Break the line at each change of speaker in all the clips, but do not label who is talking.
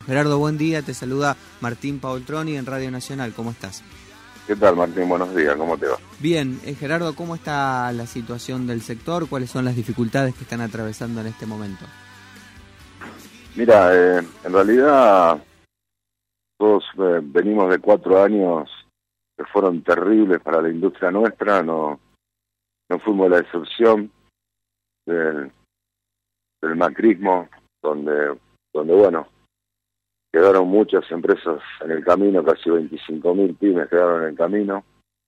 Gerardo, buen día, te saluda Martín Paoltroni en Radio Nacional, ¿cómo estás?
¿Qué tal, Martín? Buenos días, ¿cómo te va?
Bien, Gerardo, ¿cómo está la situación del sector? ¿Cuáles son las dificultades que están atravesando en este momento?
Mira, en realidad todos venimos de 4 años que fueron terribles para la industria nuestra, no fuimos la excepción del macrismo, donde bueno, quedaron muchas empresas en el camino, casi 25.000 pymes quedaron en el camino.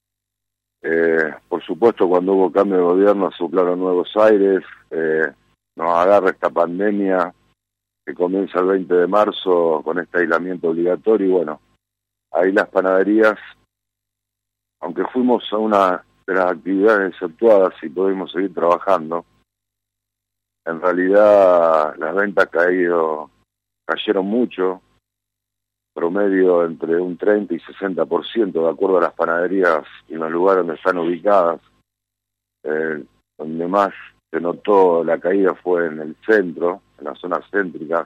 Por supuesto, cuando hubo cambio de gobierno soplaron nuevos aires, nos agarra esta pandemia que comienza el 20 de marzo con este aislamiento obligatorio y bueno, ahí las panaderías, aunque fuimos a una de las actividades exceptuadas y pudimos seguir trabajando, en realidad las ventas cayeron mucho, promedio entre un 30 y 60% de acuerdo a las panaderías y los lugares donde están ubicadas. Donde más se notó la caída fue en el centro, en las zonas céntricas.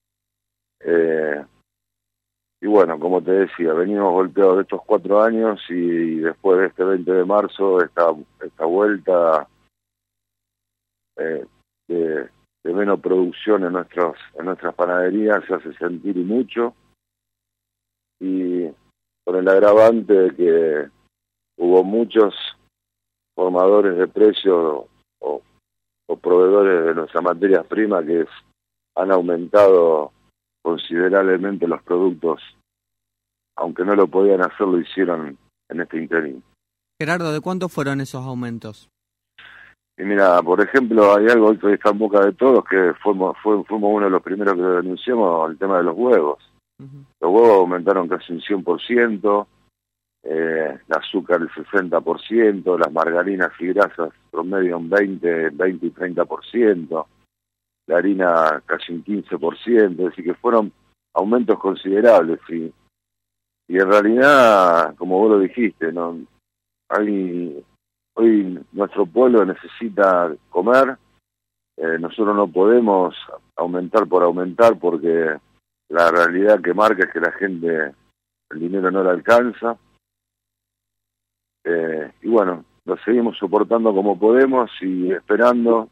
Y bueno, como te decía, venimos golpeados de estos 4 años y después de este 20 de marzo, esta vuelta de menos producción en nuestras panaderías se hace sentir y mucho. Y con el agravante de que hubo muchos formadores de precios o proveedores de nuestras materias primas que han aumentado considerablemente los productos, aunque no lo podían hacer, lo hicieron en este interín.
Gerardo, ¿de cuánto fueron esos aumentos?
Y mira, por ejemplo, hay algo que está en boca de todos, que fuimos uno de los primeros que denunciamos, el tema de los huevos. Uh-huh. Los huevos aumentaron casi un 100%, el azúcar el 60%, las margarinas y grasas promedio un 20 y 30%, la harina casi un 15%, es decir que fueron aumentos considerables, y en realidad, como vos lo dijiste, hoy nuestro pueblo necesita comer, nosotros no podemos aumentar por aumentar porque la realidad que marca es que la gente, el dinero no le alcanza, y bueno, lo seguimos soportando como podemos y esperando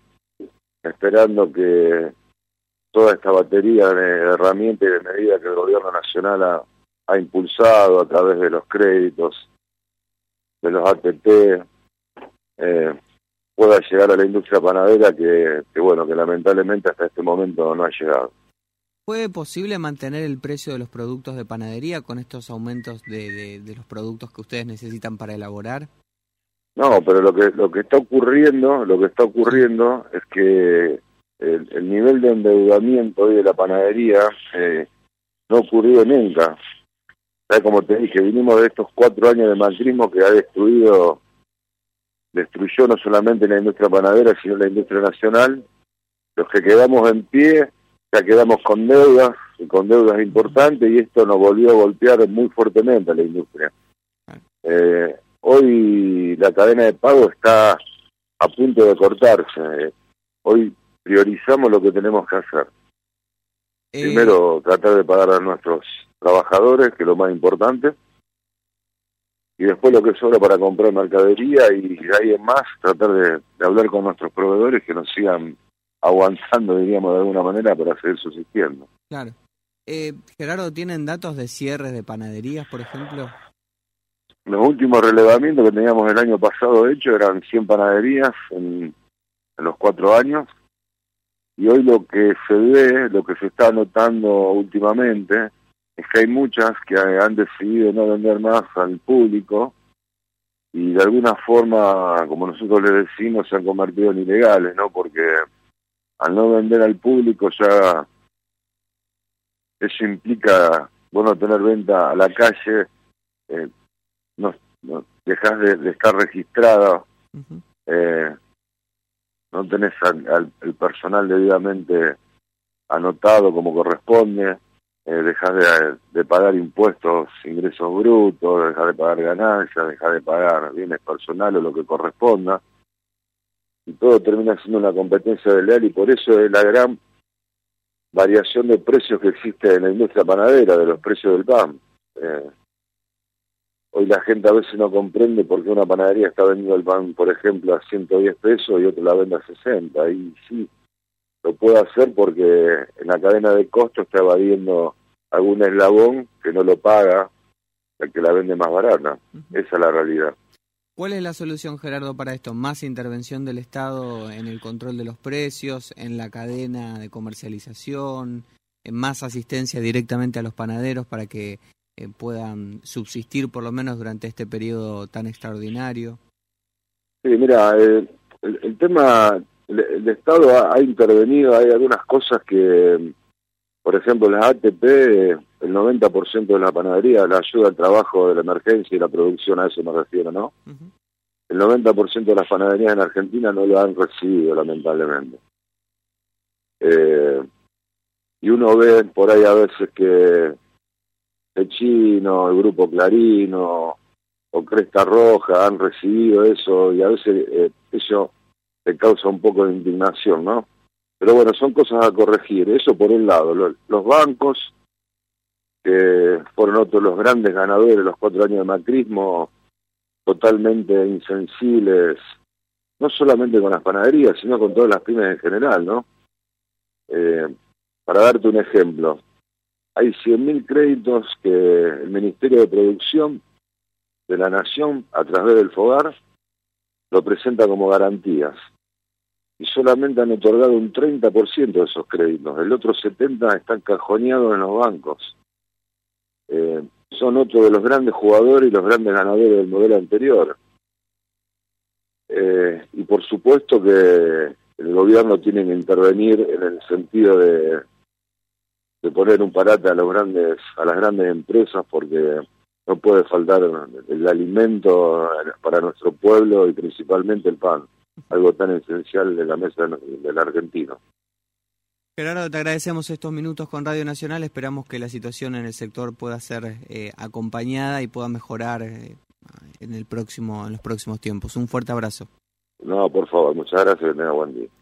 que toda esta batería de herramientas y de medidas que el gobierno nacional ha impulsado a través de los créditos, de los ATP, pueda llegar a la industria panadera que lamentablemente hasta este momento no ha llegado.
¿Fue posible mantener el precio de los productos de panadería con estos aumentos de los productos que ustedes necesitan para elaborar?
No, pero lo que está ocurriendo es que el nivel de endeudamiento hoy de la panadería no ocurrió nunca. ¿Sabes? Como te dije, vinimos de estos 4 años de macrismo que destruyó no solamente la industria panadera, sino la industria nacional. Los que quedamos en pie, ya quedamos con deudas importantes, y esto nos volvió a golpear muy fuertemente a la industria. Hoy la cadena de pago está a punto de cortarse. Hoy priorizamos lo que tenemos que hacer. Primero, tratar de pagar a nuestros trabajadores, que es lo más importante, y después lo que sobra para comprar mercadería, y de ahí en más tratar de hablar con nuestros proveedores que nos sigan aguantando, diríamos de alguna manera, para seguir subsistiendo.
Claro. Gerardo, ¿tienen datos de cierres de panaderías, por ejemplo?
Los últimos relevamientos que teníamos el año pasado hecho eran 100 panaderías en los 4 años, y hoy lo que se ve, lo que se está notando últimamente, es que hay muchas que han decidido no vender más al público, y de alguna forma, como nosotros les decimos, se han convertido en ilegales, ¿no? Porque al no vender al público ya eso implica vos no tener venta a la calle, no dejás de estar registrado, uh-huh. No tenés el personal debidamente anotado como corresponde, dejás de pagar impuestos, ingresos brutos, dejás de pagar ganancias, dejás de pagar bienes personales o lo que corresponda, y todo termina siendo una competencia desleal, y por eso es la gran variación de precios que existe en la industria panadera, de los precios del pan. Hoy la gente a veces no comprende por qué una panadería está vendiendo el pan, por ejemplo, a 110 pesos y otra la vende a 60. Y sí, lo puede hacer porque en la cadena de costo está evadiendo algún eslabón que no lo paga el que la vende más barata. Esa es la realidad.
¿Cuál es la solución, Gerardo, para esto? ¿Más intervención del Estado en el control de los precios, en la cadena de comercialización, más asistencia directamente a los panaderos para que puedan subsistir por lo menos durante este periodo tan extraordinario?
Sí, mira, el tema, el Estado ha intervenido, hay algunas cosas que, por ejemplo, las ATP, el 90% de la panadería la ayuda al trabajo de la emergencia y la producción, a eso me refiero, ¿no? Uh-huh. El 90% de las panaderías en Argentina no lo han recibido, lamentablemente. Y uno ve por ahí a veces que el Chino, el Grupo Clarino o Cresta Roja han recibido eso y a veces eso le causa un poco de indignación, ¿no? Pero bueno, son cosas a corregir. Eso por un lado. Los bancos, que fueron otros los grandes ganadores de los 4 años de macrismo, totalmente insensibles, no solamente con las panaderías, sino con todas las pymes en general, ¿no? Para darte un ejemplo, hay 100.000 créditos que el Ministerio de Producción de la Nación, a través del FOGAR, lo presenta como garantías. Y solamente han otorgado un 30% de esos créditos. El otro 70% están cajoneados en los bancos. Son otro de los grandes jugadores y los grandes ganadores del modelo anterior. Y por supuesto que el gobierno tiene que intervenir en el sentido de poner un parate a las grandes empresas, porque no puede faltar el alimento para nuestro pueblo y principalmente el pan, algo tan esencial de la mesa del argentino.
Gerardo, te agradecemos estos minutos con Radio Nacional. Esperamos que la situación en el sector pueda ser acompañada y pueda mejorar en los próximos tiempos. Un fuerte abrazo.
No, por favor, muchas gracias y que tenga buen día.